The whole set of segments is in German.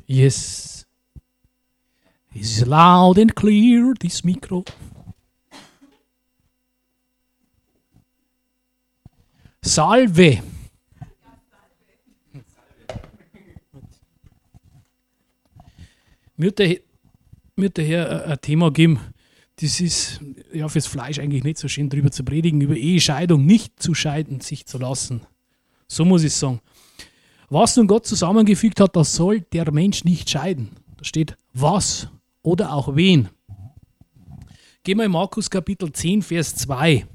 Yes. It's loud and clear, this Mikro. Salve. Mir hat der Herr ein Thema gegeben, das ist ja fürs Fleisch eigentlich nicht so schön drüber zu predigen, über Ehescheidung, nicht zu scheiden, sich zu lassen. So muss ich sagen. Was nun Gott zusammengefügt hat, das soll der Mensch nicht scheiden. Da steht was oder auch wen. Gehen wir in Markus Kapitel 10, Vers 2.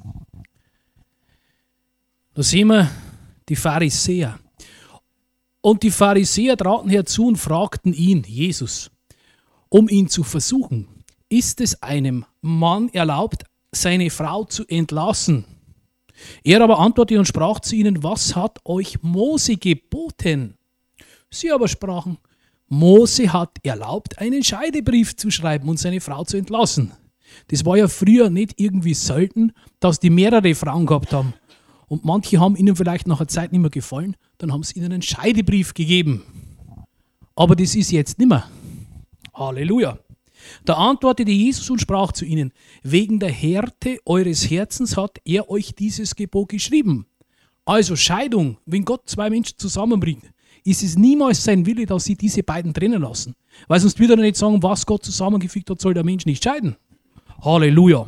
Da sehen wir die Pharisäer. Und die Pharisäer traten herzu und fragten ihn, Jesus, um ihn zu versuchen, ist es einem Mann erlaubt, seine Frau zu entlassen? Er aber antwortete und sprach zu ihnen, was hat euch Mose geboten? Sie aber sprachen, Mose hat erlaubt, einen Scheidebrief zu schreiben und seine Frau zu entlassen. Das war ja früher nicht irgendwie selten, dass die mehrere Frauen gehabt haben. Und manche haben ihnen vielleicht nach einer Zeit nicht mehr gefallen, dann haben sie ihnen einen Scheidebrief gegeben. Aber das ist jetzt nicht mehr. Halleluja. Da antwortete Jesus und sprach zu ihnen, wegen der Härte eures Herzens hat er euch dieses Gebot geschrieben. Also Scheidung, wenn Gott zwei Menschen zusammenbringt, ist es niemals sein Wille, dass sie diese beiden trennen lassen. Weil sonst würde er nicht sagen, was Gott zusammengefügt hat, soll der Mensch nicht scheiden. Halleluja.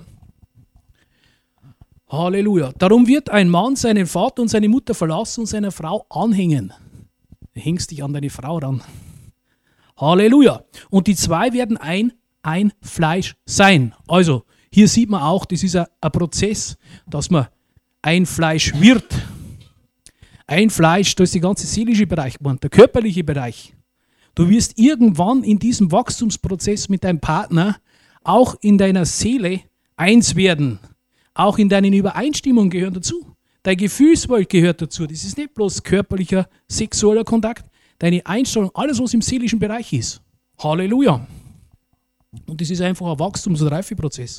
Halleluja. Darum wird ein Mann seinen Vater und seine Mutter verlassen und seiner Frau anhängen. Du hängst dich an deine Frau ran. Halleluja. Und die zwei werden ein Fleisch sein. Also, hier sieht man auch, das ist ein Prozess, dass man ein Fleisch wird. Ein Fleisch, da ist der ganze seelische Bereich gemeint, der körperliche Bereich. Du wirst irgendwann in diesem Wachstumsprozess mit deinem Partner auch in deiner Seele eins werden. Auch in deinen Übereinstimmungen gehören dazu. Deine Gefühlswelt gehört dazu. Das ist nicht bloß körperlicher, sexueller Kontakt. Deine Einstellung, alles, was im seelischen Bereich ist. Halleluja. Und das ist einfach ein Wachstums- und Reifeprozess.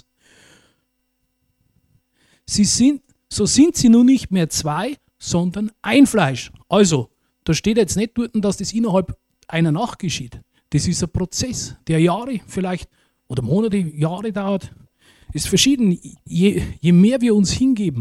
So sind sie nun nicht mehr zwei, sondern ein Fleisch. Also, da steht jetzt nicht dort, dass das innerhalb einer Nacht geschieht. Das ist ein Prozess, der Jahre vielleicht oder Monate, Jahre dauert. Es ist verschieden. Je mehr wir uns hingeben,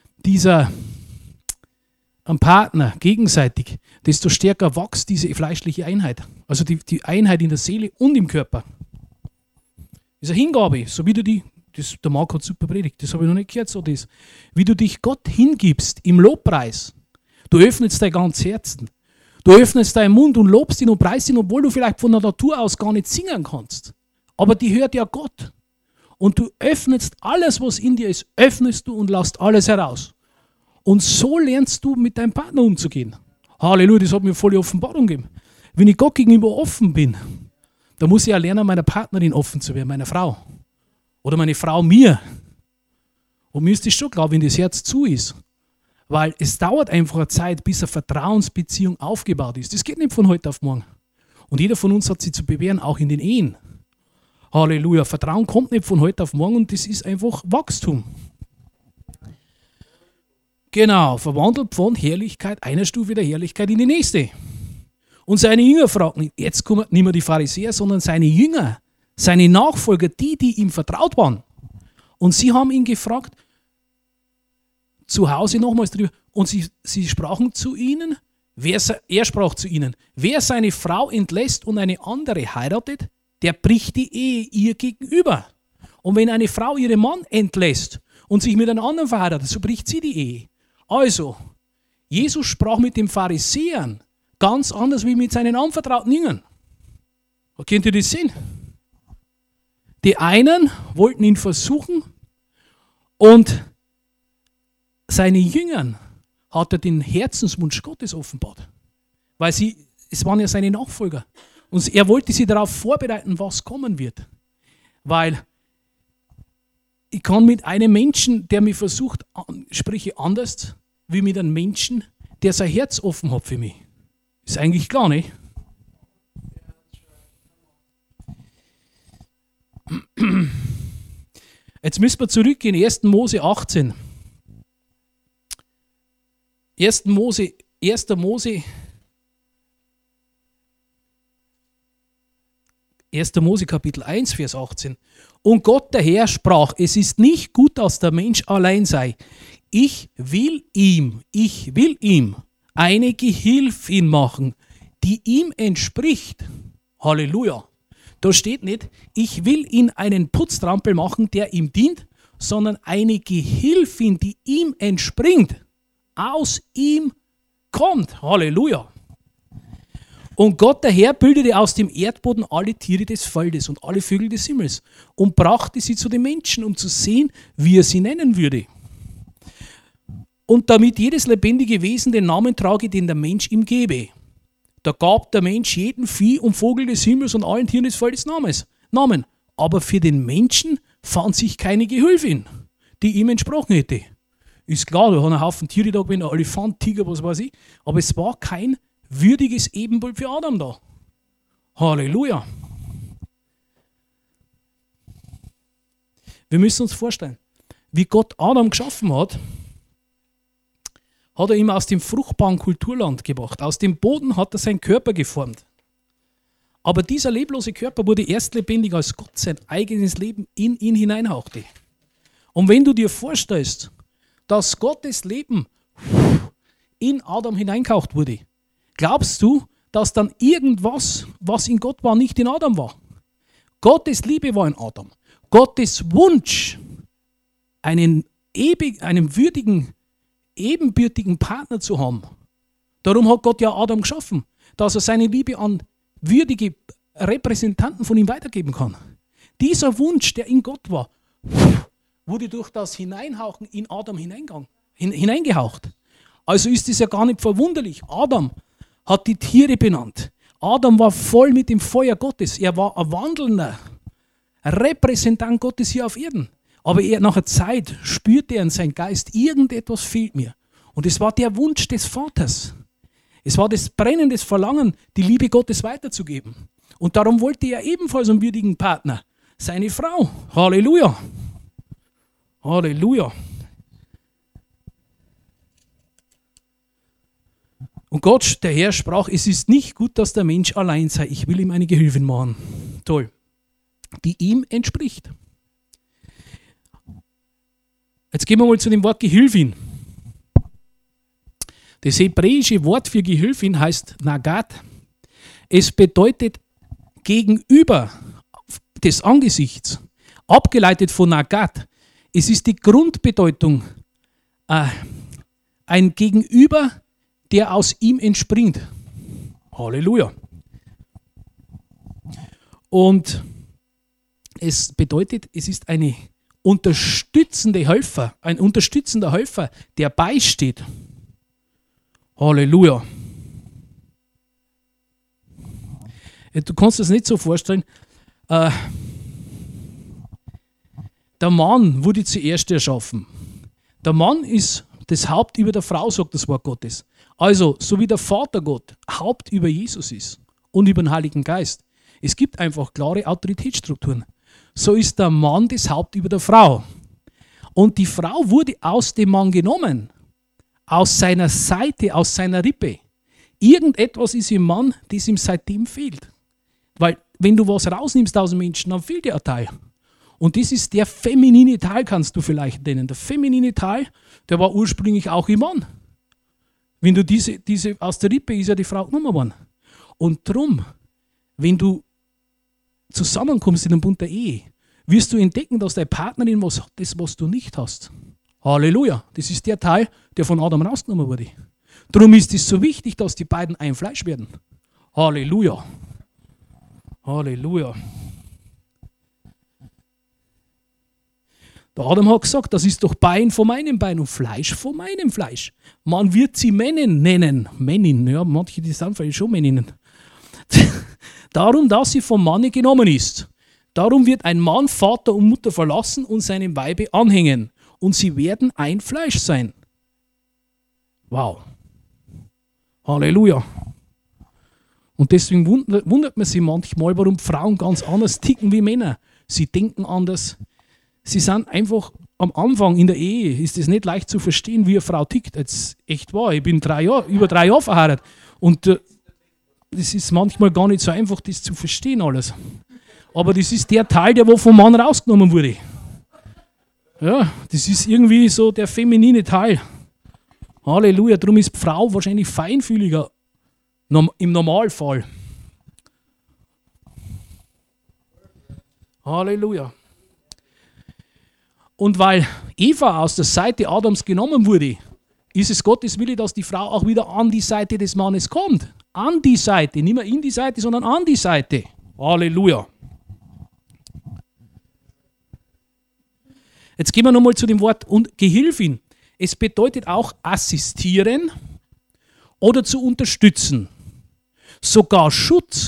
am Partner gegenseitig, desto stärker wächst diese fleischliche Einheit. Also die Einheit in der Seele und im Körper. Das ist eine Hingabe, so wie du der Marc hat super predigt, das habe ich noch nicht gehört, so das. Wie du dich Gott hingibst im Lobpreis. Du öffnest dein ganzes Herzen. Du öffnest deinen Mund und lobst ihn und preist ihn, obwohl du vielleicht von der Natur aus gar nicht singen kannst. Aber die hört ja Gott. Und du öffnest alles, was in dir ist, öffnest du und lässt alles heraus. Und so lernst du, mit deinem Partner umzugehen. Halleluja, das hat mir volle Offenbarung gegeben. Wenn ich Gott gegenüber offen bin, dann muss ich ja lernen, meiner Partnerin offen zu werden, meiner Frau. Oder meine Frau mir. Und mir ist das schon klar, wenn das Herz zu ist. Weil es dauert einfach eine Zeit, bis eine Vertrauensbeziehung aufgebaut ist. Das geht nicht von heute auf morgen. Und jeder von uns hat sich zu bewähren, auch in den Ehen. Halleluja, Vertrauen kommt nicht von heute auf morgen und das ist einfach Wachstum. Genau, verwandelt von Herrlichkeit, einer Stufe der Herrlichkeit in die nächste. Und seine Jünger fragten, jetzt kommen nicht mehr die Pharisäer, sondern seine Jünger, seine Nachfolger, die ihm vertraut waren. Und sie haben ihn gefragt, zu Hause nochmals drüber, und sie sprachen zu ihnen, er sprach zu ihnen, wer seine Frau entlässt und eine andere heiratet, der bricht die Ehe ihr gegenüber. Und wenn eine Frau ihren Mann entlässt und sich mit einem anderen verheiratet, so bricht sie die Ehe. Also, Jesus sprach mit den Pharisäern ganz anders wie mit seinen anvertrauten Jüngern. Könnt ihr das sehen? Die einen wollten ihn versuchen und seine Jüngern hat er den Herzenswunsch Gottes offenbart. Weil es waren ja seine Nachfolger. Und er wollte sie darauf vorbereiten, was kommen wird. Weil ich kann mit einem Menschen, der mich versucht, spreche anders, wie mit einem Menschen, der sein Herz offen hat für mich. Ist eigentlich klar, nicht? Jetzt müssen wir zurückgehen, 1. Mose 18. 1. Mose 1. Mose Kapitel 1, Vers 18. Und Gott der Herr sprach, es ist nicht gut, dass der Mensch allein sei. Ich will ihm eine Gehilfin machen, die ihm entspricht. Halleluja. Da steht nicht, ich will ihn einen Putztrampel machen, der ihm dient, sondern eine Gehilfin, die ihm entspringt, aus ihm kommt. Halleluja. Und Gott der Herr bildete aus dem Erdboden alle Tiere des Feldes und alle Vögel des Himmels und brachte sie zu den Menschen, um zu sehen, wie er sie nennen würde. Und damit jedes lebendige Wesen den Namen trage, den der Mensch ihm gebe. Da gab der Mensch jedem Vieh und Vogel des Himmels und allen Tieren des Feldes Namen. Aber für den Menschen fand sich keine Gehilfin, die ihm entsprochen hätte. Ist klar, da haben einen Haufen Tiere da gewesen, ein Elefant, Tiger, was weiß ich. Aber es war kein würdiges Ebenbild für Adam da. Halleluja. Wir müssen uns vorstellen, wie Gott Adam geschaffen hat, hat er ihm aus dem fruchtbaren Kulturland gebracht. Aus dem Boden hat er seinen Körper geformt. Aber dieser leblose Körper wurde erst lebendig, als Gott sein eigenes Leben in ihn hineinhauchte. Und wenn du dir vorstellst, dass Gottes Leben in Adam hineingehaucht wurde, glaubst du, dass dann irgendwas, was in Gott war, nicht in Adam war? Gottes Liebe war in Adam. Gottes Wunsch, einen würdigen, ebenbürtigen Partner zu haben. Darum hat Gott ja Adam geschaffen, dass er seine Liebe an würdige Repräsentanten von ihm weitergeben kann. Dieser Wunsch, der in Gott war, wurde durch das Hineinhauchen in Adam hineingehaucht. Also ist es ja gar nicht verwunderlich. Adam hat die Tiere benannt. Adam war voll mit dem Feuer Gottes. Er war ein wandelnder Repräsentant Gottes hier auf Erden. Aber nach einer Zeit spürte er in seinem Geist, irgendetwas fehlt mir. Und es war der Wunsch des Vaters. Es war das brennende Verlangen, die Liebe Gottes weiterzugeben. Und darum wollte er ebenfalls einen würdigen Partner, seine Frau. Halleluja. Halleluja. Und Gott, der Herr, sprach, es ist nicht gut, dass der Mensch allein sei. Ich will ihm eine Gehilfin machen. Toll. Die ihm entspricht. Jetzt gehen wir mal zu dem Wort Gehilfin. Das hebräische Wort für Gehilfin heißt Nagat. Es bedeutet gegenüber des Angesichts. Abgeleitet von Nagat. Es ist die Grundbedeutung. Ein Gegenüber, der aus ihm entspringt. Halleluja. Und es bedeutet, es ist ein unterstützender Helfer, der beisteht. Halleluja. Du kannst das nicht so vorstellen. Der Mann wurde zuerst erschaffen. Der Mann ist das Haupt über der Frau, sagt das Wort Gottes. Also, so wie der Vater Gott Haupt über Jesus ist und über den Heiligen Geist. Es gibt einfach klare Autoritätsstrukturen. So ist der Mann das Haupt über der Frau. Und die Frau wurde aus dem Mann genommen. Aus seiner Seite, aus seiner Rippe. Irgendetwas ist im Mann, das ihm seitdem fehlt. Weil, wenn du was rausnimmst aus dem Menschen, dann fehlt dir ein Teil. Und das ist der feminine Teil, kannst du vielleicht nennen. Der feminine Teil, der war ursprünglich auch im Mann. Wenn du diese aus der Rippe ist ja die Frau genommen worden. Und drum, wenn du zusammenkommst in einem Bund der Ehe, wirst du entdecken, dass deine Partnerin was hat, das, was du nicht hast. Halleluja. Das ist der Teil, der von Adam rausgenommen wurde. Darum ist es so wichtig, dass die beiden ein Fleisch werden. Halleluja. Halleluja. Der Adam hat gesagt, das ist doch Bein von meinem Bein und Fleisch von meinem Fleisch. Man wird sie Männin nennen. Männin, ja, manche die sind vielleicht schon Männinnen. Darum, dass sie vom Manne genommen ist. Darum wird ein Mann Vater und Mutter verlassen und seinem Weibe anhängen. Und sie werden ein Fleisch sein. Wow. Halleluja. Und deswegen wundert man sich manchmal, warum Frauen ganz anders ticken wie Männer. Sie denken anders. Sie sind einfach am Anfang in der Ehe, ist es nicht leicht zu verstehen, wie eine Frau tickt. Jetzt echt wahr, ich bin über 3 Jahre verheiratet. Und es ist manchmal gar nicht so einfach, das zu verstehen alles. Aber das ist der Teil, der wo vom Mann rausgenommen wurde. Ja, das ist irgendwie so der feminine Teil. Halleluja, darum ist die Frau wahrscheinlich feinfühliger im Normalfall. Halleluja. Und weil Eva aus der Seite Adams genommen wurde, ist es Gottes Wille, dass die Frau auch wieder an die Seite des Mannes kommt. An die Seite, nicht mehr in die Seite, sondern an die Seite. Halleluja. Jetzt gehen wir nochmal zu dem Wort und Gehilfin. Es bedeutet auch assistieren oder zu unterstützen. Sogar Schutz.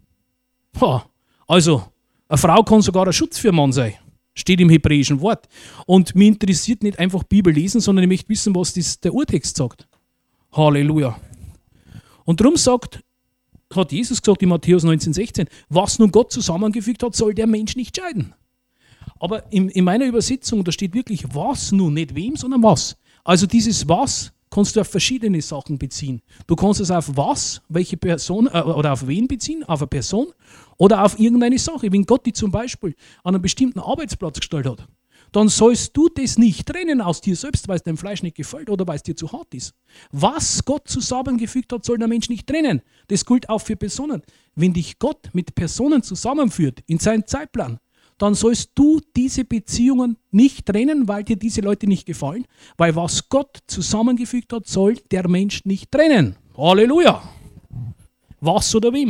Also, eine Frau kann sogar ein Schutz für einen Mann sein. Steht im hebräischen Wort. Und mich interessiert nicht einfach Bibel lesen, sondern ich möchte wissen, was der Urtext sagt. Halleluja. Und darum hat Jesus gesagt in Matthäus 19,16, was nun Gott zusammengefügt hat, soll der Mensch nicht scheiden. Aber in meiner Übersetzung, da steht wirklich was nun, nicht wem, sondern was. Also dieses was kannst du auf verschiedene Sachen beziehen. Du kannst es auf was, welche Person oder auf wen beziehen, auf eine Person oder auf irgendeine Sache. Wenn Gott dich zum Beispiel an einen bestimmten Arbeitsplatz gestellt hat, dann sollst du das nicht trennen aus dir selbst, weil es deinem Fleisch nicht gefällt oder weil es dir zu hart ist. Was Gott zusammengefügt hat, soll der Mensch nicht trennen. Das gilt auch für Personen. Wenn dich Gott mit Personen zusammenführt in seinen Zeitplan, dann sollst du diese Beziehungen nicht trennen, weil dir diese Leute nicht gefallen. Weil was Gott zusammengefügt hat, soll der Mensch nicht trennen. Halleluja! Was oder wem?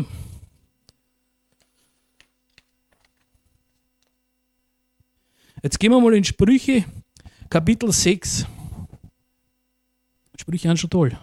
Jetzt gehen wir mal in Sprüche, Kapitel 6. Sprüche sind schon toll.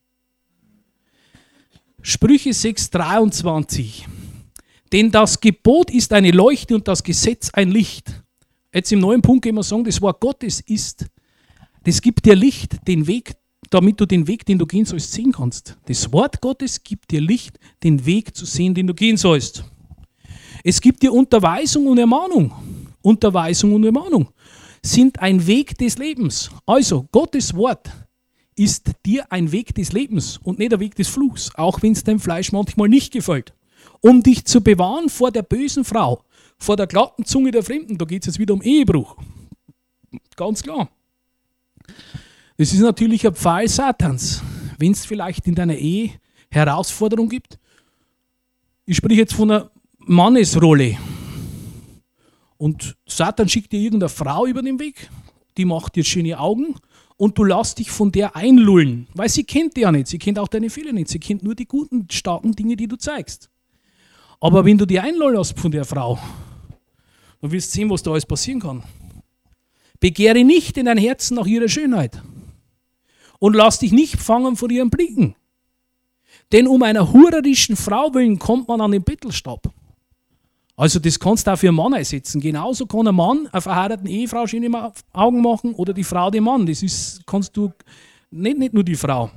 Sprüche 6, 23. Denn das Gebot ist eine Leuchte und das Gesetz ein Licht. Jetzt im neuen Punkt gehen wir sagen, das Wort Gottes das gibt dir Licht, den Weg, damit du den Weg, den du gehen sollst, sehen kannst. Das Wort Gottes gibt dir Licht, den Weg zu sehen, den du gehen sollst. Es gibt dir Unterweisung und Ermahnung. Unterweisung und Ermahnung sind ein Weg des Lebens. Also, Gottes Wort ist dir ein Weg des Lebens und nicht ein Weg des Fluchs, auch wenn es deinem Fleisch manchmal nicht gefällt. Um dich zu bewahren vor der bösen Frau, vor der glatten Zunge der Fremden. Da geht es jetzt wieder um Ehebruch. Ganz klar. Das ist natürlich ein Pfeil Satans. Wenn es vielleicht in deiner Ehe Herausforderungen gibt, ich spreche jetzt von einer Mannesrolle. Und Satan schickt dir irgendeine Frau über den Weg, die macht dir schöne Augen und du lässt dich von der einlullen, weil sie kennt dich ja nicht, sie kennt auch deine Fehler nicht, sie kennt nur die guten, starken Dinge, die du zeigst. Aber wenn du die einlullen lässt von der Frau, dann wirst du sehen, was da alles passieren kann. Begehre nicht in dein Herzen nach ihrer Schönheit und lass dich nicht fangen von ihren Blicken. Denn um einer hurerischen Frau willen kommt man an den Bettelstab. Also das kannst du auch für einen Mann einsetzen. Genauso kann ein Mann einer verheirateten Ehefrau schöne Augen machen oder die Frau dem Mann. Kannst du nicht nur die Frau.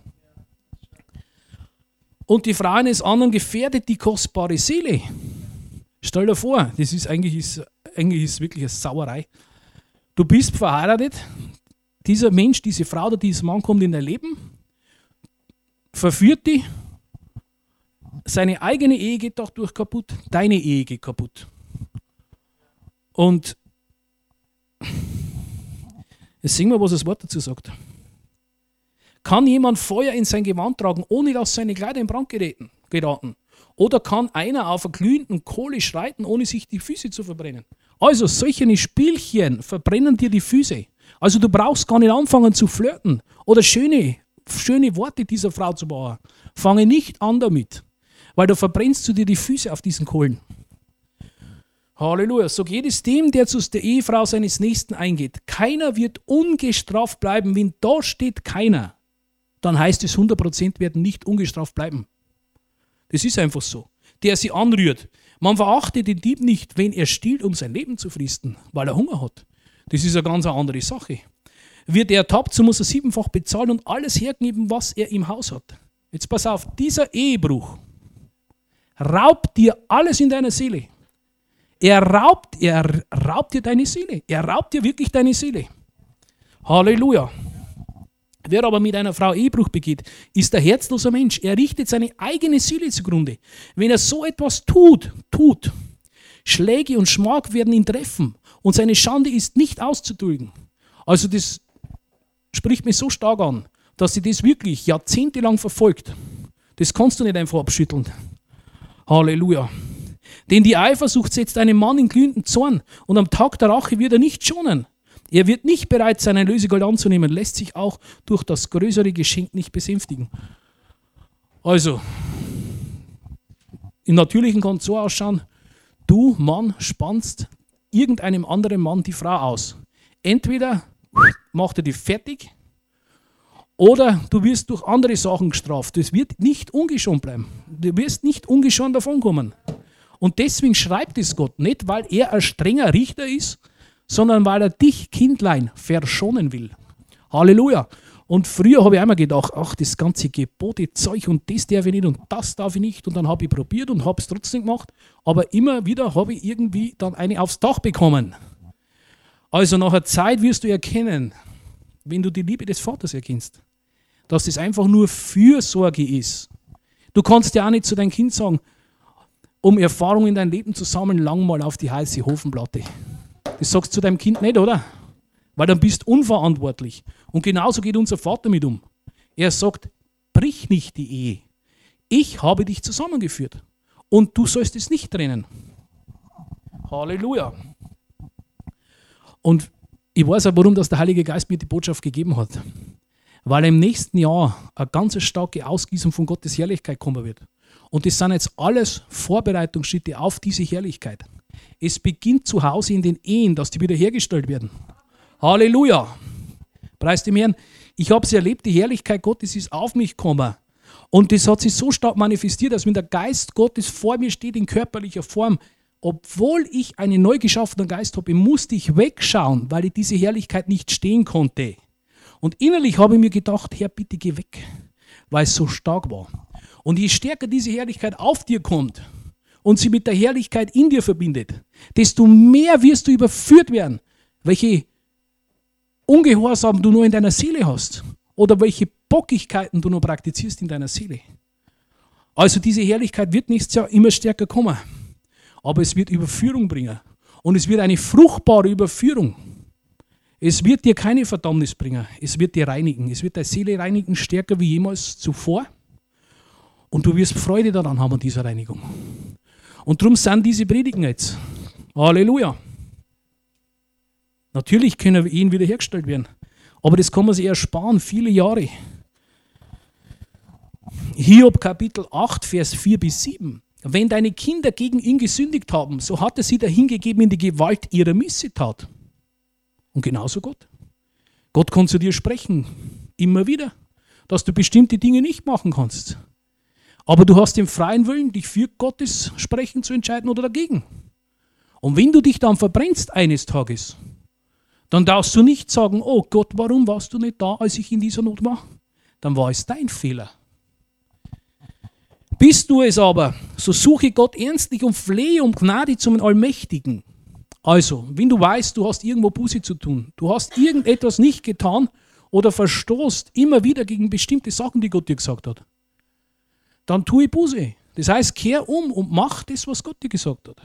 Und die Frau eines anderen gefährdet die kostbare Seele. Stell dir vor, das ist eigentlich wirklich eine Sauerei. Du bist verheiratet, dieser Mensch, diese Frau oder dieser Mann kommt in dein Leben, verführt dich, seine eigene Ehe geht dadurch kaputt, deine Ehe geht kaputt. Und jetzt sehen wir, was das Wort dazu sagt. Kann jemand Feuer in sein Gewand tragen, ohne dass seine Kleider in Brand geraten? Oder kann einer auf einer glühenden Kohle schreiten, ohne sich die Füße zu verbrennen? Also solche Spielchen verbrennen dir die Füße. Also du brauchst gar nicht anfangen zu flirten oder schöne Worte dieser Frau zu bauen. Fange nicht an damit, weil da verbrennst du dir die Füße auf diesen Kohlen. Halleluja. So geht es dem, der zu der Ehefrau seines Nächsten eingeht. Keiner wird ungestraft bleiben. Wenn da steht keiner, dann heißt es 100% werden nicht ungestraft bleiben. Das ist einfach so. Der sie anrührt. Man verachtet den Dieb nicht, wenn er stiehlt, um sein Leben zu fristen, weil er Hunger hat. Das ist eine ganz andere Sache. Wird er ertappt, so muss er 7-fach bezahlen und alles hergeben, was er im Haus hat. Jetzt pass auf, dieser Ehebruch raubt dir alles in deiner Seele. Er raubt dir deine Seele. Er raubt dir wirklich deine Seele. Halleluja. Wer aber mit einer Frau Ehebruch begeht, ist ein herzloser Mensch. Er richtet seine eigene Seele zugrunde. Wenn er so etwas tut, Schläge und Schmach werden ihn treffen und seine Schande ist nicht auszudrücken. Also das spricht mich so stark an, dass sie das wirklich jahrzehntelang verfolgt. Das kannst du nicht einfach abschütteln. Halleluja. Denn die Eifersucht setzt einen Mann in glühenden Zorn und am Tag der Rache wird er nicht schonen. Er wird nicht bereit sein, ein Lösegeld anzunehmen, lässt sich auch durch das größere Geschenk nicht besänftigen. Also, im Natürlichen kann es so ausschauen, du Mann spannst irgendeinem anderen Mann die Frau aus. Entweder macht er die fertig oder du wirst durch andere Sachen gestraft. Das wird nicht ungeschoren bleiben. Du wirst nicht ungeschoren davonkommen. Und deswegen schreibt es Gott nicht, weil er ein strenger Richter ist, sondern weil er dich, Kindlein, verschonen will. Halleluja. Und früher habe ich einmal gedacht, ach, das ganze Gebote-Zeug und das darf ich nicht und das darf ich nicht. Und dann habe ich probiert und habe es trotzdem gemacht. Aber immer wieder habe ich irgendwie dann eine aufs Dach bekommen. Also nach einer Zeit wirst du erkennen, wenn du die Liebe des Vaters erkennst, dass das einfach nur Fürsorge ist. Du kannst ja auch nicht zu deinem Kind sagen, um Erfahrung in dein Leben zu sammeln, lang mal auf die heiße Ofenplatte. Das sagst du zu deinem Kind nicht, oder? Weil dann bist du unverantwortlich. Und genauso geht unser Vater mit um. Er sagt, brich nicht die Ehe. Ich habe dich zusammengeführt. Und du sollst es nicht trennen. Halleluja. Und ich weiß auch, warum das der Heilige Geist mir die Botschaft gegeben hat. Weil im nächsten Jahr eine ganz starke Ausgießung von Gottes Herrlichkeit kommen wird. Und das sind jetzt alles Vorbereitungsschritte auf diese Herrlichkeit. Es beginnt zu Hause in den Ehen, dass die wiederhergestellt werden. Halleluja. Preis dem Herrn. Ich habe es erlebt, die Herrlichkeit Gottes ist auf mich gekommen. Und das hat sich so stark manifestiert, dass wenn der Geist Gottes vor mir steht in körperlicher Form, obwohl ich einen neu geschaffenen Geist habe, musste ich wegschauen, weil ich diese Herrlichkeit nicht stehen konnte. Und innerlich habe ich mir gedacht, Herr, bitte geh weg, weil es so stark war. Und je stärker diese Herrlichkeit auf dir kommt und sie mit der Herrlichkeit in dir verbindet, desto mehr wirst du überführt werden, welche Ungehorsam du nur in deiner Seele hast oder welche Bockigkeiten du nur praktizierst in deiner Seele. Also diese Herrlichkeit wird nächstes Jahr immer stärker kommen, aber es wird Überführung bringen und es wird eine fruchtbare Überführung. Es wird dir keine Verdammnis bringen, es wird dir reinigen, es wird deine Seele reinigen, stärker wie jemals zuvor und du wirst Freude daran haben an dieser Reinigung. Und darum sind diese Predigen jetzt. Halleluja. Natürlich können Ehen wiederhergestellt werden, aber das kann man sich ersparen, viele Jahre. Hiob Kapitel 8, Vers 4 bis 7. Wenn deine Kinder gegen ihn gesündigt haben, so hat er sie dahingegeben in die Gewalt ihrer Missetat. Und genauso Gott. Gott kann zu dir sprechen, immer wieder, dass du bestimmte Dinge nicht machen kannst. Aber du hast den freien Willen, dich für Gottes Sprechen zu entscheiden oder dagegen. Und wenn du dich dann verbrennst eines Tages, dann darfst du nicht sagen, oh Gott, warum warst du nicht da, als ich in dieser Not war? Dann war es dein Fehler. Bist du es aber, so suche Gott ernstlich und flehe um Gnade zum Allmächtigen. Also, wenn du weißt, du hast irgendwo Buße zu tun, du hast irgendetwas nicht getan oder verstoßt immer wieder gegen bestimmte Sachen, die Gott dir gesagt hat, dann tue Buße. Das heißt, kehr um und mach das, was Gott dir gesagt hat.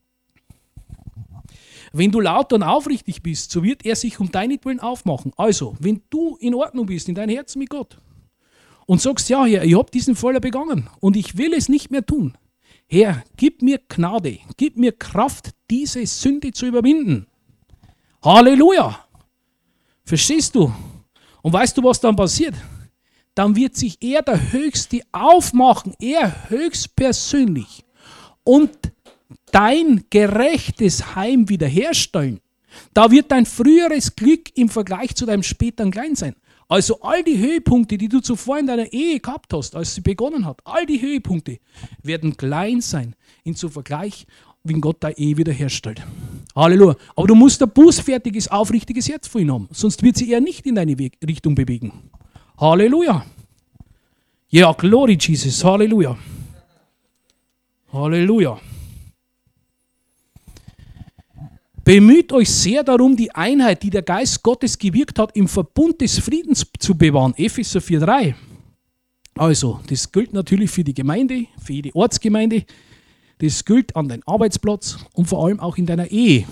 Wenn du laut und aufrichtig bist, so wird er sich um deinetwillen aufmachen. Also, wenn du in Ordnung bist, in deinem Herzen mit Gott und sagst, ja Herr, ich habe diesen Fehler begangen und ich will es nicht mehr tun. Herr, gib mir Gnade, gib mir Kraft, diese Sünde zu überwinden. Halleluja! Verstehst du? Und weißt du, was dann passiert? Dann wird sich er, der Höchste, aufmachen, er höchstpersönlich und dein gerechtes Heim wiederherstellen. Da wird dein früheres Glück im Vergleich zu deinem späteren klein sein. Also all die Höhepunkte, die du zuvor in deiner Ehe gehabt hast, als sie begonnen hat, all die Höhepunkte werden klein sein in zum Vergleich, wenn Gott deine Ehe wiederherstellt. Halleluja. Aber du musst ein bußfertiges, aufrichtiges Herz vor ihm haben, sonst wird sie eher nicht in deine Richtung bewegen. Halleluja. Ja, glory Jesus. Halleluja. Halleluja. Bemüht euch sehr darum, die Einheit, die der Geist Gottes gewirkt hat, im Verbund des Friedens zu bewahren. Epheser 4,3. Also, das gilt natürlich für die Gemeinde, für jede Ortsgemeinde. Das gilt an deinem Arbeitsplatz und vor allem auch in deiner Ehe.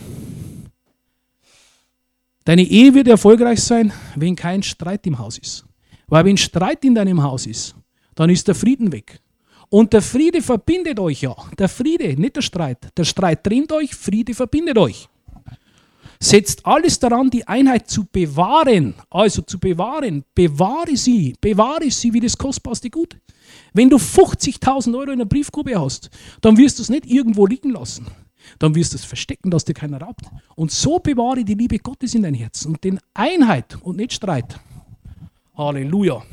Deine Ehe wird erfolgreich sein, wenn kein Streit im Haus ist. Weil wenn Streit in deinem Haus ist, dann ist der Frieden weg. Und der Friede verbindet euch ja. Der Friede, nicht der Streit. Der Streit trennt euch, Friede verbindet euch. Setzt alles daran, die Einheit zu bewahren. Also zu bewahren. Bewahre sie wie das kostbarste Gut. Wenn du 50.000 Euro in einer Briefgrube hast, dann wirst du es nicht irgendwo liegen lassen. Dann wirst du es verstecken, dass dir keiner raubt. Und so bewahre die Liebe Gottes in dein Herz und den Einheit und nicht Streit. Halleluja.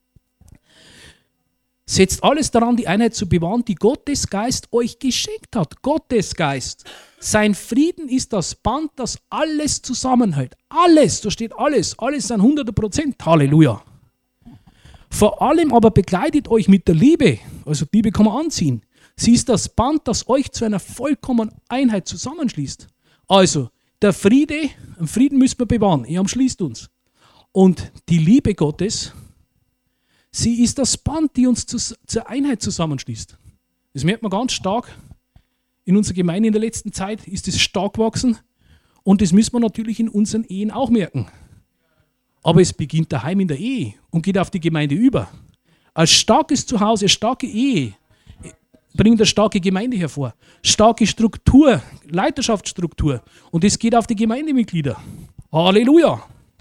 Setzt alles daran, die Einheit zu bewahren, die Gottes Geist euch geschenkt hat. Gottes Geist. Sein Frieden ist das Band, das alles zusammenhält. Alles, da steht alles. Alles sind 100%. Halleluja. Vor allem aber begleitet euch mit der Liebe. Also Liebe kann man anziehen. Sie ist das Band, das euch zu einer vollkommenen Einheit zusammenschließt. Also, den Frieden müssen wir bewahren. Er umschließt uns. Und die Liebe Gottes, sie ist das Band, die uns zur Einheit zusammenschließt. Das merkt man ganz stark. In unserer Gemeinde in der letzten Zeit ist es stark gewachsen. Und das müssen wir natürlich in unseren Ehen auch merken. Aber es beginnt daheim in der Ehe und geht auf die Gemeinde über. Ein starkes Zuhause, eine starke Ehe bringt eine starke Gemeinde hervor. Starke Struktur, Leiterschaftsstruktur. Und es geht auf die Gemeindemitglieder. Halleluja!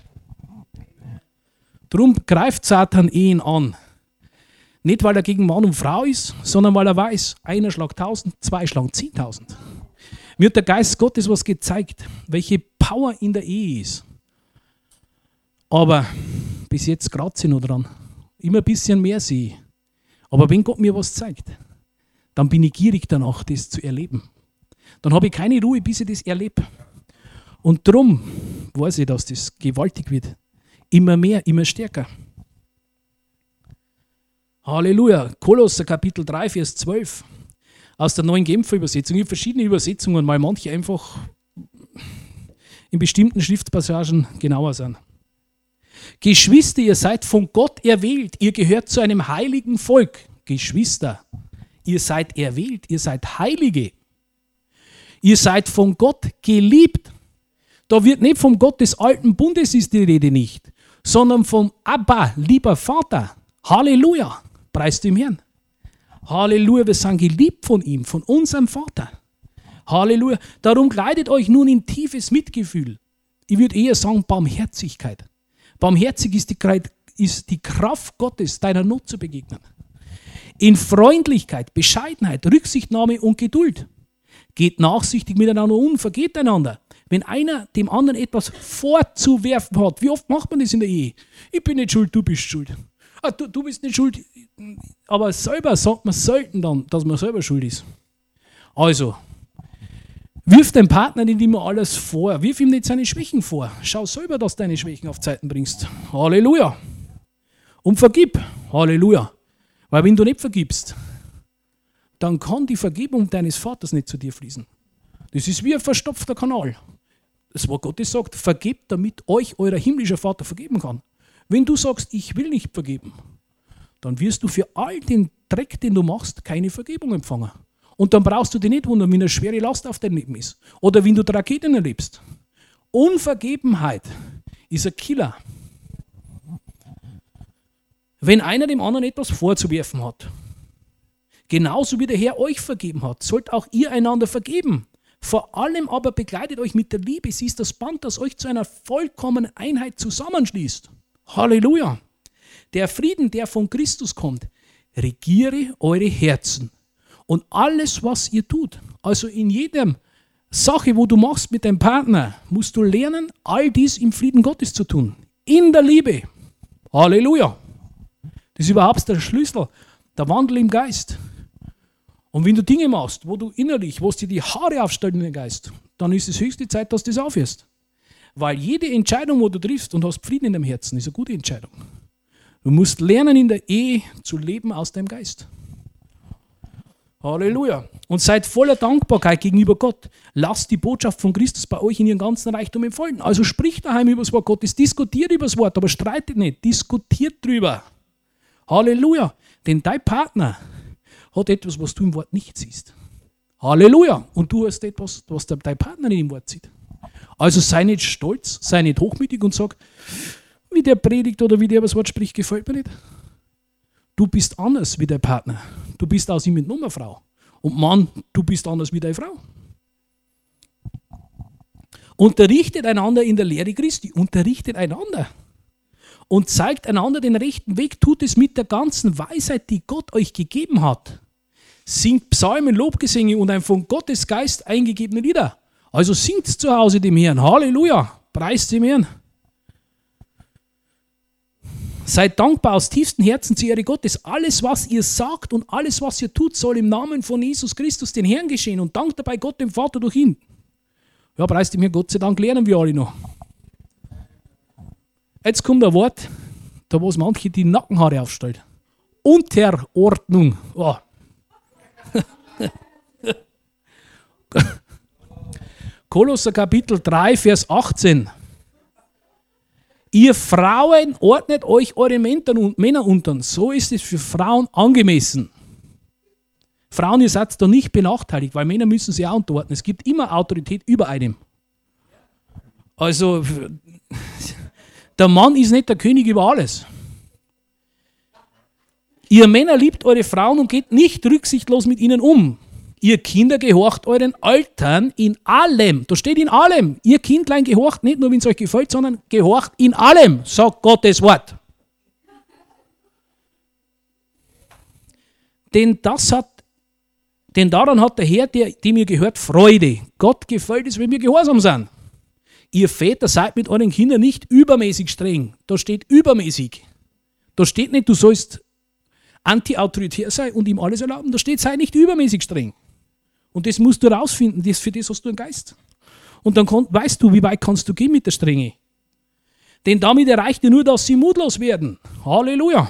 Darum greift Satan Ehen an. Nicht, weil er gegen Mann und Frau ist, sondern weil er weiß, einer schlagt 1000, zwei schlagen 10.000. Mir hat der Geist Gottes was gezeigt, welche Power in der Ehe ist. Aber bis jetzt kratze ich noch dran. Immer ein bisschen mehr sehe ich. Aber wenn Gott mir was zeigt, dann bin ich gierig danach, das zu erleben. Dann habe ich keine Ruhe, bis ich das erlebe. Und darum weiß ich, dass das gewaltig wird. Immer mehr, immer stärker. Halleluja. Kolosser Kapitel 3, Vers 12. Aus der neuen Genfer Übersetzung. Ich habe verschiedene Übersetzungen, weil manche einfach in bestimmten Schriftpassagen genauer sind. Geschwister, ihr seid von Gott erwählt. Ihr gehört zu einem heiligen Volk. Geschwister, ihr seid erwählt. Ihr seid Heilige. Ihr seid von Gott geliebt. Da wird nicht vom Gott des alten Bundes ist die Rede nicht, sondern vom Abba, lieber Vater. Halleluja. Preist dem Herrn. Halleluja, wir sind geliebt von ihm, von unserem Vater. Halleluja. Darum kleidet euch nun in tiefes Mitgefühl. Ich würde eher sagen Barmherzigkeit. Barmherzig ist die Kraft Gottes, deiner Not zu begegnen. In Freundlichkeit, Bescheidenheit, Rücksichtnahme und Geduld. Geht nachsichtig miteinander um, vergebt einander. Wenn einer dem anderen etwas vorzuwerfen hat, wie oft macht man das in der Ehe? Ich bin nicht schuld, du bist schuld. Du bist nicht schuld, aber selber sagt man selten dann, dass man selber schuld ist. Also, wirf deinem Partner nicht immer alles vor, wirf ihm nicht seine Schwächen vor. Schau selber, dass du deine Schwächen auf Zeiten bringst. Halleluja. Und vergib. Halleluja. Weil wenn du nicht vergibst, dann kann die Vergebung deines Vaters nicht zu dir fließen. Das ist wie ein verstopfter Kanal. Das Wort Gottes sagt, vergebt, damit euch euer himmlischer Vater vergeben kann. Wenn du sagst, ich will nicht vergeben, dann wirst du für all den Dreck, den du machst, keine Vergebung empfangen. Und dann brauchst du dich nicht wundern, wenn eine schwere Last auf deinem Leben ist. Oder wenn du Tragedien erlebst. Unvergebenheit ist ein Killer. Wenn einer dem anderen etwas vorzuwerfen hat, genauso wie der Herr euch vergeben hat, sollt auch ihr einander vergeben. Vor allem aber begleitet euch mit der Liebe. Sie ist das Band, das euch zu einer vollkommenen Einheit zusammenschließt. Halleluja. Der Frieden, der von Christus kommt, regiere eure Herzen. Und alles, was ihr tut, also in jedem Sache, wo du machst mit deinem Partner, musst du lernen, all dies im Frieden Gottes zu tun. In der Liebe. Halleluja. Das ist überhaupt der Schlüssel, der Wandel im Geist. Und wenn du Dinge machst, wo du innerlich, wo es dir die Haare aufstellt in den Geist, dann ist es höchste Zeit, dass du das aufhörst. Weil jede Entscheidung, wo du triffst und hast Frieden in deinem Herzen, ist eine gute Entscheidung. Du musst lernen, in der Ehe zu leben aus deinem Geist. Halleluja. Und seid voller Dankbarkeit gegenüber Gott. Lasst die Botschaft von Christus bei euch in ihren ganzen Reichtum entfalten. Also spricht daheim über das Wort Gottes, diskutiert über das Wort, aber streitet nicht, diskutiert drüber. Halleluja. Denn dein Partner hat etwas, was du im Wort nicht siehst. Halleluja. Und du hast etwas, was dein Partner nicht im Wort sieht. Also sei nicht stolz, sei nicht hochmütig und sag, wie der predigt oder wie der das Wort spricht, gefällt mir nicht. Du bist anders wie dein Partner. Du bist aus ihm entnommen, Frau. Und Mann, du bist anders wie deine Frau. Unterrichtet einander in der Lehre Christi. Unterrichtet einander. Und zeigt einander den rechten Weg. Tut es mit der ganzen Weisheit, die Gott euch gegeben hat. Singt Psalmen, Lobgesänge und ein von Gottes Geist eingegebene Lieder. Also singt zu Hause dem Herrn. Halleluja. Preist dem Herrn. Seid dankbar aus tiefstem Herzen zur Ehre Gottes. Alles, was ihr sagt und alles, was ihr tut, soll im Namen von Jesus Christus, den Herrn, geschehen. Und dankt dabei Gott, dem Vater, durch ihn. Ja, preist dem Herrn, Gott sei Dank lernen wir alle noch. Jetzt kommt ein Wort, da wo es manche die Nackenhaare aufstellt. Unterordnung. Oh. Kolosser Kapitel 3, Vers 18. Ihr Frauen ordnet euch eure Männer unter, so ist es für Frauen angemessen. Frauen, ihr seid da nicht benachteiligt, weil Männer müssen sich auch unterordnen. Es gibt immer Autorität über einem. Also, der Mann ist nicht der König über alles. Ihr Männer liebt eure Frauen und geht nicht rücksichtslos mit ihnen um. Ihr Kinder gehorcht euren Eltern in allem. Da steht in allem. Ihr Kindlein gehorcht nicht nur, wenn es euch gefällt, sondern gehorcht in allem, sagt Gottes Wort. Denn daran hat der Herr, dem ihr gehört, Freude. Gott gefällt es, wenn wir gehorsam sind. Ihr Väter seid mit euren Kindern nicht übermäßig streng. Da steht übermäßig. Da steht nicht, du sollst anti-autoritär sein und ihm alles erlauben. Da steht, sei nicht übermäßig streng. Und das musst du rausfinden, für das hast du einen Geist. Und dann weißt du, wie weit kannst du gehen mit der Strenge. Denn damit erreicht ihr nur, dass sie mutlos werden. Halleluja.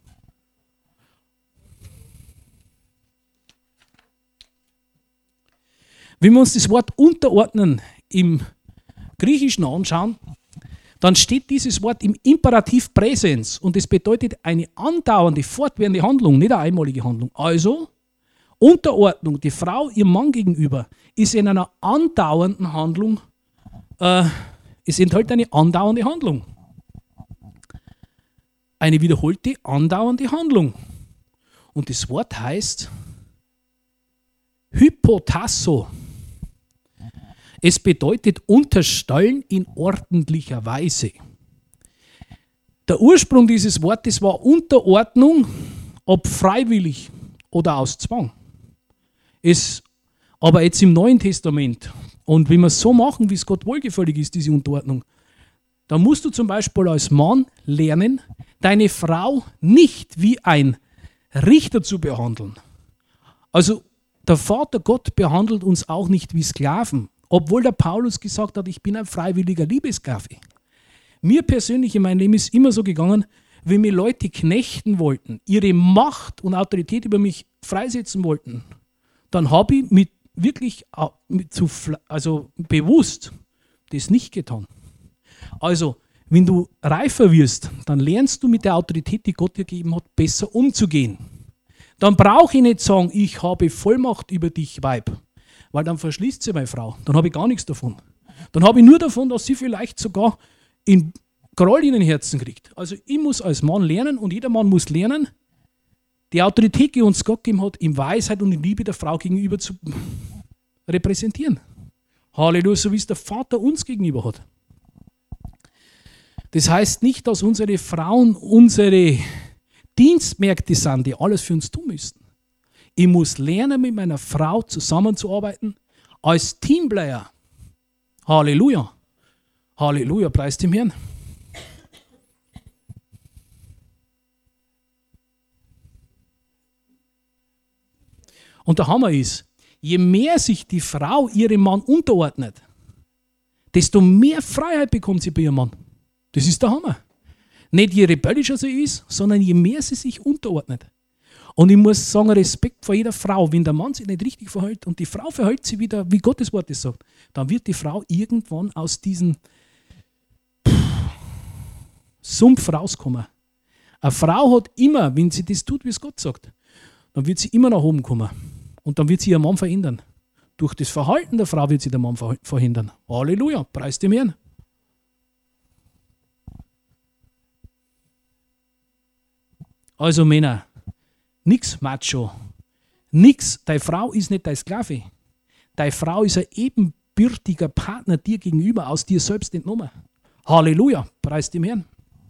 Wenn wir uns das Wort unterordnen im Griechischen anschauen, dann steht dieses Wort im Imperativ Präsens und das bedeutet eine andauernde, fortwährende Handlung, nicht eine einmalige Handlung. Also, Unterordnung, die Frau ihrem Mann gegenüber, ist in einer andauernden Handlung, es enthält eine andauernde Handlung. Eine wiederholte, andauernde Handlung. Und das Wort heißt Hypotasso. Es bedeutet unterstellen in ordentlicher Weise. Der Ursprung dieses Wortes war Unterordnung, ob freiwillig oder aus Zwang. Aber jetzt im Neuen Testament, und wenn wir es so machen, wie es Gott wohlgefällig ist, diese Unterordnung, dann musst du zum Beispiel als Mann lernen, deine Frau nicht wie ein Richter zu behandeln. Also der Vater Gott behandelt uns auch nicht wie Sklaven, obwohl der Paulus gesagt hat, ich bin ein freiwilliger Liebessklave. Mir persönlich in meinem Leben ist immer so gegangen, wenn mir Leute knechten wollten, ihre Macht und Autorität über mich freisetzen wollten, dann habe ich bewusst das nicht getan. Also, wenn du reifer wirst, dann lernst du mit der Autorität, die Gott dir gegeben hat, besser umzugehen. Dann brauche ich nicht sagen, ich habe Vollmacht über dich, Weib, weil dann verschließt sie meine Frau. Dann habe ich gar nichts davon. Dann habe ich nur davon, dass sie vielleicht sogar in Groll in den Herzen kriegt. Also ich muss als Mann lernen und jeder Mann muss lernen, die Autorität, die uns Gott gegeben hat, in Weisheit und in Liebe der Frau gegenüber zu repräsentieren. Halleluja, so wie es der Vater uns gegenüber hat. Das heißt nicht, dass unsere Frauen unsere Dienstmägde sind, die alles für uns tun müssen. Ich muss lernen, mit meiner Frau zusammenzuarbeiten, als Teamplayer. Halleluja. Halleluja, preis dem Herrn. Und der Hammer ist, je mehr sich die Frau ihrem Mann unterordnet, desto mehr Freiheit bekommt sie bei ihrem Mann. Das ist der Hammer. Nicht je rebellischer sie ist, sondern je mehr sie sich unterordnet. Und ich muss sagen, Respekt vor jeder Frau. Wenn der Mann sich nicht richtig verhält und die Frau verhält sich wieder, wie Gottes Wort es sagt, dann wird die Frau irgendwann aus diesem Sumpf rauskommen. Eine Frau hat immer, wenn sie das tut, wie es Gott sagt, dann wird sie immer nach oben kommen. Und dann wird sie ihren Mann verändern. Durch das Verhalten der Frau wird sie der Mann verhindern. Halleluja, preis dem Herrn. Also Männer, nix Macho, nix, deine Frau ist nicht deine Sklave. Deine Frau ist ein ebenbürtiger Partner dir gegenüber, aus dir selbst entnommen. Halleluja, preis dem Herrn.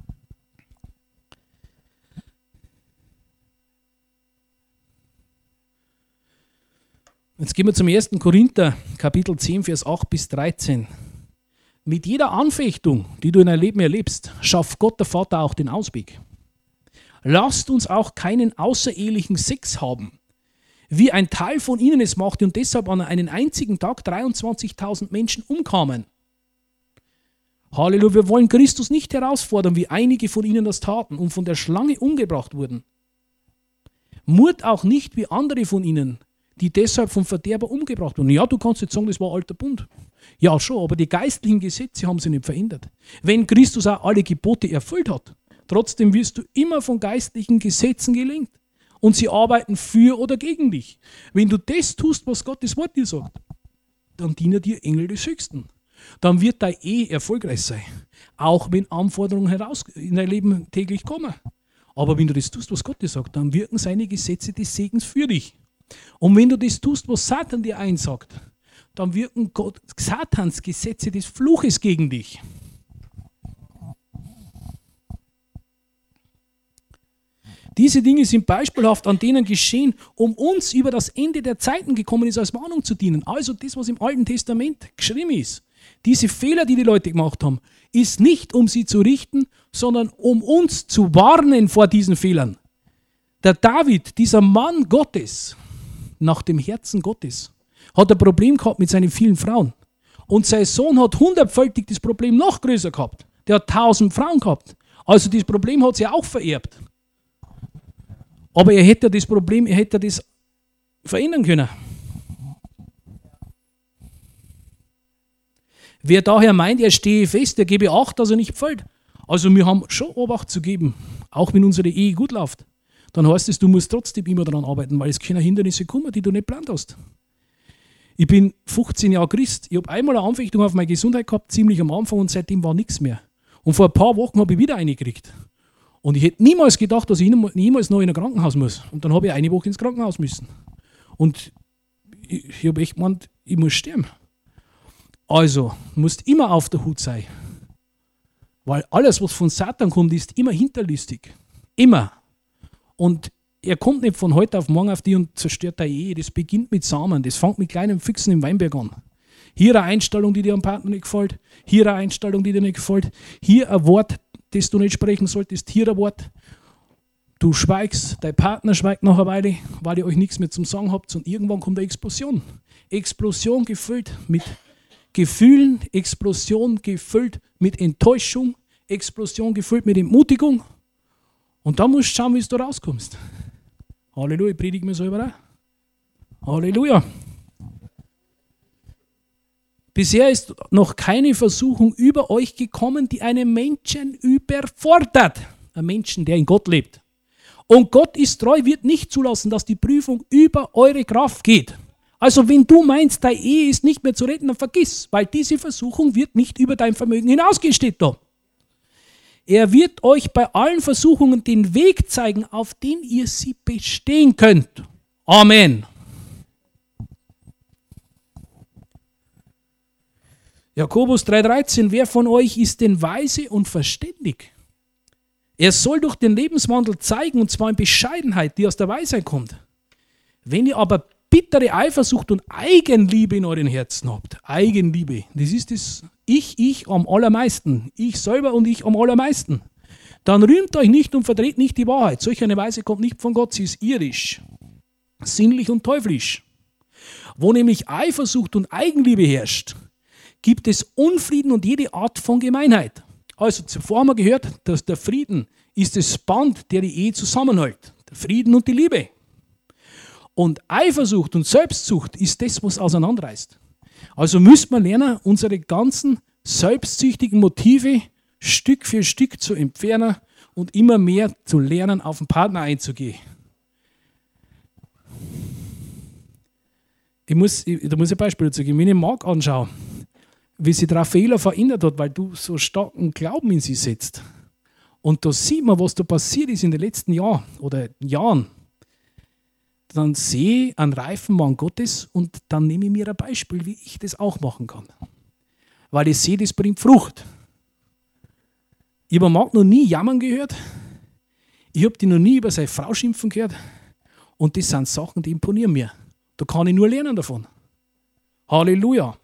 Jetzt gehen wir zum 1. Korinther, Kapitel 10, Vers 8 bis 13. Mit jeder Anfechtung, die du in deinem Leben erlebst, schafft Gott der Vater auch den Ausweg. Lasst uns auch keinen außerehelichen Sex haben, wie ein Teil von ihnen es machte und deshalb an einem einzigen Tag 23.000 Menschen umkamen. Halleluja, wir wollen Christus nicht herausfordern, wie einige von ihnen das taten und von der Schlange umgebracht wurden. Murrt auch nicht wie andere von ihnen, die deshalb vom Verderber umgebracht wurden. Ja, du kannst jetzt sagen, das war alter Bund. Ja, schon, aber die geistlichen Gesetze haben sie nicht verändert. Wenn Christus auch alle Gebote erfüllt hat, trotzdem wirst du immer von geistlichen Gesetzen gelenkt. Und sie arbeiten für oder gegen dich. Wenn du das tust, was Gottes Wort dir sagt, dann dienen dir Engel des Höchsten. Dann wird deine Ehe erfolgreich sein. Auch wenn Anforderungen in dein Leben täglich kommen. Aber wenn du das tust, was Gott dir sagt, dann wirken seine Gesetze des Segens für dich. Und wenn du das tust, was Satan dir einsagt, dann wirken Satans Gesetze des Fluches gegen dich. Diese Dinge sind beispielhaft an denen geschehen, um uns über das Ende der Zeiten gekommen ist, als Warnung zu dienen. Also das, was im Alten Testament geschrieben ist. Diese Fehler, die die Leute gemacht haben, ist nicht, um sie zu richten, sondern um uns zu warnen vor diesen Fehlern. Der David, dieser Mann Gottes, nach dem Herzen Gottes, hat ein Problem gehabt mit seinen vielen Frauen. Und sein Sohn hat 100-fältig das Problem noch größer gehabt. Der hat 1000 Frauen gehabt. Also das Problem hat sie auch vererbt. Aber er hätte das verändern können. Wer daher meint, er stehe fest, der gebe Acht, dass er nicht fällt. Also wir haben schon Obacht zu geben, auch wenn unsere Ehe gut läuft. Dann heißt es, du musst trotzdem immer daran arbeiten, weil es keine Hindernisse kommen, die du nicht geplant hast. Ich bin 15 Jahre Christ. Ich habe einmal eine Anfechtung auf meine Gesundheit gehabt, ziemlich am Anfang, und seitdem war nichts mehr. Und vor ein paar Wochen habe ich wieder eine gekriegt. Und ich hätte niemals gedacht, dass ich niemals noch in ein Krankenhaus muss. Und dann habe ich eine Woche ins Krankenhaus müssen. Und ich habe echt gemeint, ich muss sterben. Also, du musst immer auf der Hut sein. Weil alles, was von Satan kommt, ist immer hinterlistig. Immer. Und er kommt nicht von heute auf morgen auf dich und zerstört deine Ehe. Das beginnt mit Samen. Das fängt mit kleinen Füchsen im Weinberg an. Hier eine Einstellung, die dir am Partner nicht gefällt. Hier eine Einstellung, die dir nicht gefällt. Hier ein Wort, das du nicht sprechen solltest. Hier ein Wort. Du schweigst, dein Partner schweigt nach einer Weile, weil ihr euch nichts mehr zum Sagen habt. Und irgendwann kommt eine Explosion. Explosion gefüllt mit Gefühlen, Explosion gefüllt mit Enttäuschung, Explosion gefüllt mit Entmutigung. Und dann musst du schauen, wie du rauskommst. Halleluja, ich predige mir selber auch. Halleluja. Bisher ist noch keine Versuchung über euch gekommen, die einen Menschen überfordert. Ein Menschen, der in Gott lebt. Und Gott ist treu, wird nicht zulassen, dass die Prüfung über eure Kraft geht. Also wenn du meinst, deine Ehe ist nicht mehr zu retten, dann vergiss, weil diese Versuchung wird nicht über dein Vermögen hinausgehen, steht da. Er wird euch bei allen Versuchungen den Weg zeigen, auf den ihr sie bestehen könnt. Amen. Jakobus 3,13, wer von euch ist denn weise und verständig? Er soll durch den Lebenswandel zeigen, und zwar in Bescheidenheit, die aus der Weisheit kommt. Wenn ihr aber bittere Eifersucht und Eigenliebe in euren Herzen habt, Eigenliebe, das ist das Ich am allermeisten, ich selber und ich am allermeisten, dann rühmt euch nicht und verdreht nicht die Wahrheit. Solch eine Weise kommt nicht von Gott, sie ist irdisch, sinnlich und teuflisch. Wo nämlich Eifersucht und Eigenliebe herrscht, gibt es Unfrieden und jede Art von Gemeinheit. Also zuvor haben wir gehört, dass der Frieden ist das Band, der die Ehe zusammenhält. Der Frieden und die Liebe. Und Eifersucht und Selbstsucht ist das, was auseinanderreißt. Also müssen wir lernen, unsere ganzen selbstsüchtigen Motive Stück für Stück zu entfernen und immer mehr zu lernen, auf den Partner einzugehen. Da muss ich ein Beispiel dazu geben. Wenn ich Marc anschaue, wie sich der Raffaella verändert hat, weil du so starken Glauben in sie setzt. Und da sieht man, was da passiert ist in den letzten Jahren oder Jahren. Dann sehe ich einen reifen Mann Gottes und dann nehme ich mir ein Beispiel, wie ich das auch machen kann. Weil ich sehe, das bringt Frucht. Ich habe Marc noch nie jammern gehört. Ich habe die noch nie über seine Frau schimpfen gehört. Und das sind Sachen, die imponieren mir. Da kann ich nur lernen davon. Halleluja.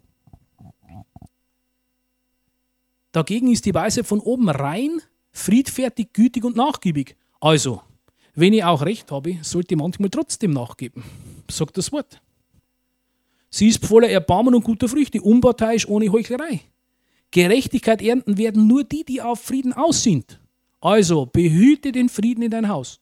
Dagegen ist die Weise von oben rein, friedfertig, gütig und nachgiebig. Also, wenn ich auch recht habe, sollte ich manchmal trotzdem nachgeben. Sagt das Wort. Sie ist voller Erbarmen und guter Früchte, unparteiisch, ohne Heuchlerei. Gerechtigkeit ernten werden nur die, die auf Frieden aus sind. Also, behüte den Frieden in dein Haus.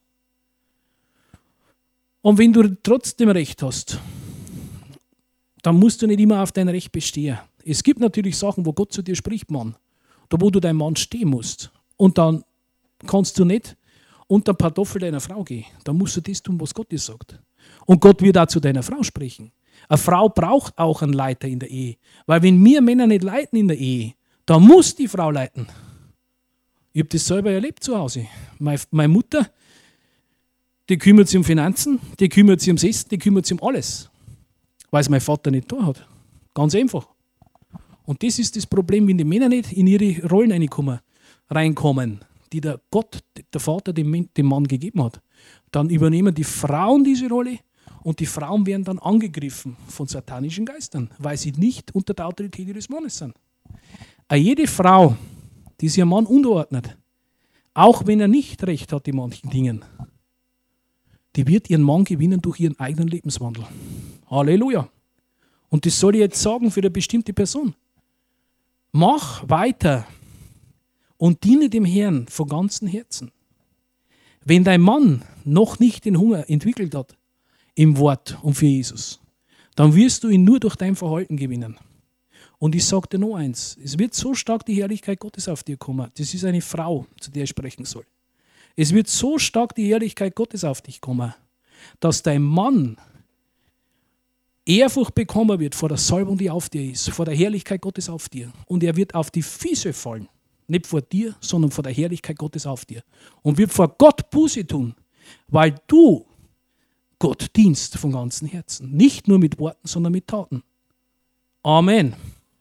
Und wenn du trotzdem Recht hast, dann musst du nicht immer auf dein Recht bestehen. Es gibt natürlich Sachen, wo Gott zu dir spricht, Mann. Da wo du dein Mann stehen musst. Und dann kannst du nicht unter Pantoffel deiner Frau gehen. Dann musst du das tun, was Gott dir sagt. Und Gott wird auch zu deiner Frau sprechen. Eine Frau braucht auch einen Leiter in der Ehe. Weil wenn wir Männer nicht leiten in der Ehe, dann muss die Frau leiten. Ich habe das selber erlebt zu Hause. Meine Mutter, die kümmert sich um Finanzen, die kümmert sich ums Essen, die kümmert sich um alles. Weil es mein Vater nicht da hat. Ganz einfach. Und das ist das Problem, wenn die Männer nicht in ihre Rollen reinkommen, die der Gott, der Vater dem Mann gegeben hat. Dann übernehmen die Frauen diese Rolle und die Frauen werden dann angegriffen von satanischen Geistern, weil sie nicht unter der Autorität ihres Mannes sind. Jede Frau, die sich einem Mann unterordnet, auch wenn er nicht recht hat in manchen Dingen, die wird ihren Mann gewinnen durch ihren eigenen Lebenswandel. Halleluja. Und das soll ich jetzt sagen für eine bestimmte Person. Mach weiter und diene dem Herrn von ganzem Herzen. Wenn dein Mann noch nicht den Hunger entwickelt hat im Wort und für Jesus, dann wirst du ihn nur durch dein Verhalten gewinnen. Und ich sage dir noch eins, es wird so stark die Herrlichkeit Gottes auf dir kommen. Das ist eine Frau, zu der ich sprechen soll. Es wird so stark die Herrlichkeit Gottes auf dich kommen, dass dein Mann Ehrfurcht bekommen wird vor der Salbung, die auf dir ist, vor der Herrlichkeit Gottes auf dir. Und er wird auf die Füße fallen. Nicht vor dir, sondern vor der Herrlichkeit Gottes auf dir. Und wird vor Gott Buße tun, weil du Gott dienst von ganzem Herzen. Nicht nur mit Worten, sondern mit Taten. Amen.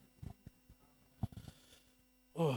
Oh.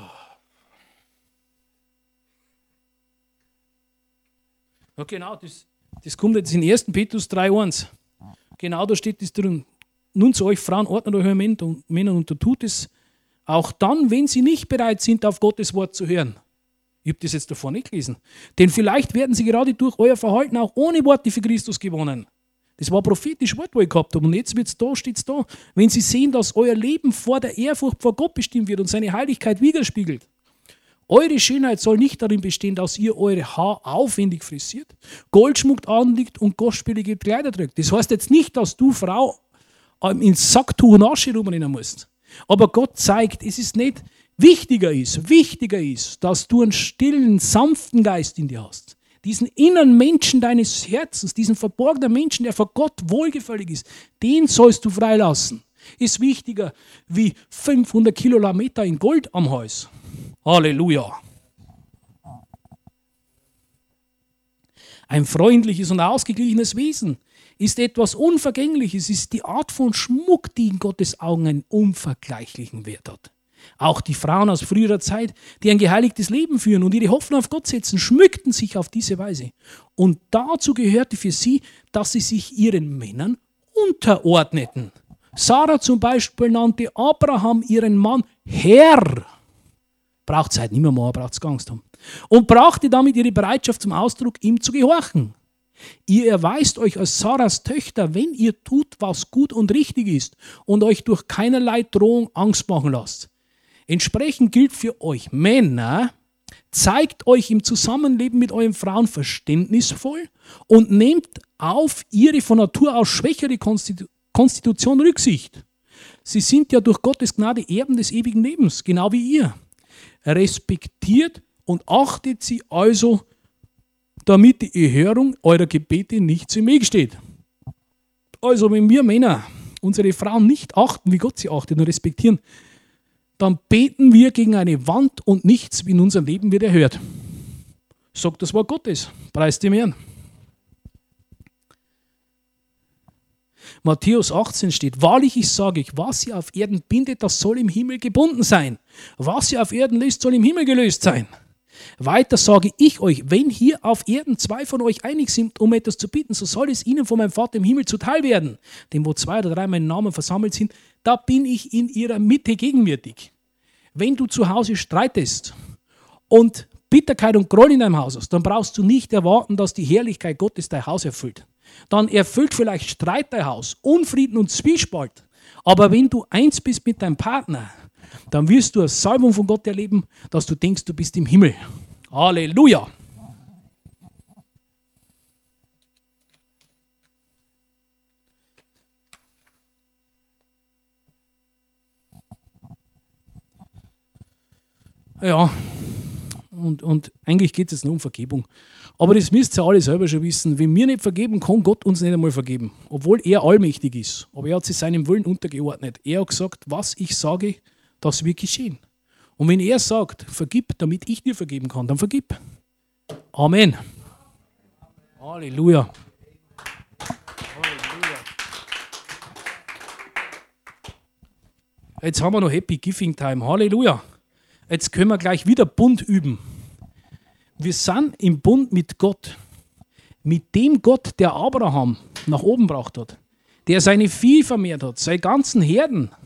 Ja, genau, das kommt jetzt in 1. Petrus 3,1. Genau da steht es drin. Nun zu euch Frauen, ordnet euch Männer und tut es auch dann, wenn sie nicht bereit sind, auf Gottes Wort zu hören. Ich habe das jetzt davor nicht gelesen. Denn vielleicht werden sie gerade durch euer Verhalten auch ohne Worte für Christus gewonnen. Das war ein prophetisches Wort, wo ich gehabt habe. Und jetzt steht es da. Wenn sie sehen, dass euer Leben vor der Ehrfurcht vor Gott bestimmt wird und seine Heiligkeit widerspiegelt. Eure Schönheit soll nicht darin bestehen, dass ihr eure Haare aufwendig frisiert, Goldschmuck anlegt und kostspielige Kleider trägt. Das heißt jetzt nicht, dass du, Frau, ins Sacktuch und Asche rumrennen musst. Aber Gott zeigt, es ist nicht wichtiger ist, dass du einen stillen, sanften Geist in dir hast. Diesen inneren Menschen deines Herzens, diesen verborgenen Menschen, der vor Gott wohlgefällig ist, den sollst du freilassen. Ist wichtiger wie 500 Kilometer in Gold am Hals. Halleluja. Ein freundliches und ausgeglichenes Wesen ist etwas Unvergängliches, ist die Art von Schmuck, die in Gottes Augen einen unvergleichlichen Wert hat. Auch die Frauen aus früherer Zeit, die ein geheiligtes Leben führen und ihre Hoffnung auf Gott setzen, schmückten sich auf diese Weise. Und dazu gehörte für sie, dass sie sich ihren Männern unterordneten. Sarah zum Beispiel nannte Abraham ihren Mann Herr. Braucht es halt nicht mehr, braucht es Angst haben. Und brachte damit ihre Bereitschaft zum Ausdruck, ihm zu gehorchen. Ihr erweist euch als Sarahs Töchter, wenn ihr tut, was gut und richtig ist und euch durch keinerlei Drohung Angst machen lasst. Entsprechend gilt für euch Männer, zeigt euch im Zusammenleben mit euren Frauen verständnisvoll und nehmt auf ihre von Natur aus schwächere Konstitution Rücksicht. Sie sind ja durch Gottes Gnade Erben des ewigen Lebens, genau wie ihr. Respektiert und achtet sie also, damit die Erhörung eurer Gebete nicht im Weg steht. Also wenn wir Männer unsere Frauen nicht achten, wie Gott sie achtet und respektieren, dann beten wir gegen eine Wand und nichts in unserem Leben wird erhört. Sagt das Wort Gottes. Preis dem Herrn. Matthäus 18 steht, wahrlich, ich sage euch, was ihr auf Erden bindet, das soll im Himmel gebunden sein. Was ihr auf Erden löst, soll im Himmel gelöst sein. Weiter sage ich euch, wenn hier auf Erden 2 von euch einig sind, um etwas zu bitten, so soll es ihnen von meinem Vater im Himmel zuteil werden. Denn wo 2 oder 3 meinen Namen versammelt sind, da bin ich in ihrer Mitte gegenwärtig. Wenn du zu Hause streitest und Bitterkeit und Groll in deinem Haus hast, dann brauchst du nicht erwarten, dass die Herrlichkeit Gottes dein Haus erfüllt. Dann erfüllt vielleicht Streit dein Haus, Unfrieden und Zwiespalt. Aber wenn du eins bist mit deinem Partner, dann wirst du eine Salbung von Gott erleben, dass du denkst, du bist im Himmel. Halleluja! Ja, und eigentlich geht es nur um Vergebung. Aber das müsst ihr alle selber schon wissen. Wenn wir nicht vergeben, kann Gott uns nicht einmal vergeben. Obwohl er allmächtig ist. Aber er hat sich seinem Willen untergeordnet. Er hat gesagt, was ich sage, das wird geschehen. Und wenn er sagt, vergib, damit ich dir vergeben kann, dann vergib. Amen. Halleluja. Halleluja. Jetzt haben wir noch Happy Giving Time. Halleluja. Jetzt können wir gleich wieder Bund üben. Wir sind im Bund mit Gott. Mit dem Gott, der Abraham nach oben gebracht hat. Der seine Vieh vermehrt hat, seine ganzen Herden